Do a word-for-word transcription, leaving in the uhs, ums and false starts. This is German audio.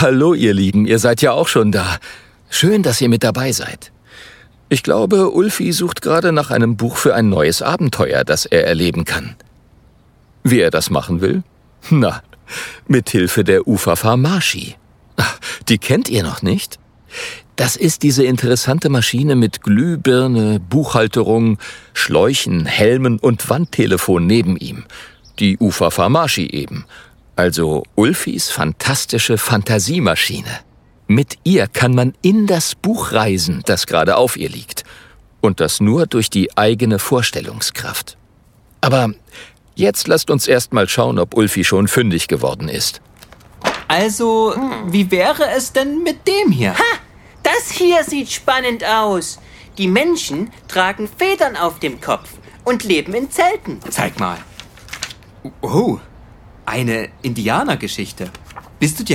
Hallo, ihr Lieben, ihr seid ja auch schon da. Schön, dass ihr mit dabei seid. Ich glaube, Ulfi sucht gerade nach einem Buch für ein neues Abenteuer, das er erleben kann. Wie er das machen will? Na, mit Hilfe der Ufafa Mashi. Ach, die kennt ihr noch nicht? Das ist diese interessante Maschine mit Glühbirne, Buchhalterung, Schläuchen, Helmen und Wandtelefon neben ihm. Die Ufafa Mashi eben. Also Ulfis fantastische Fantasiemaschine. Mit ihr kann man in das Buch reisen, das gerade auf ihr liegt. Und das nur durch die eigene Vorstellungskraft. Aber jetzt lasst uns erst mal schauen, ob Ulfi schon fündig geworden ist. Also, wie wäre es denn mit dem hier? Ha! Das hier sieht spannend aus. Die Menschen tragen Federn auf dem Kopf und leben in Zelten. Zeig mal. Oh, eine Indianergeschichte. Bist du dir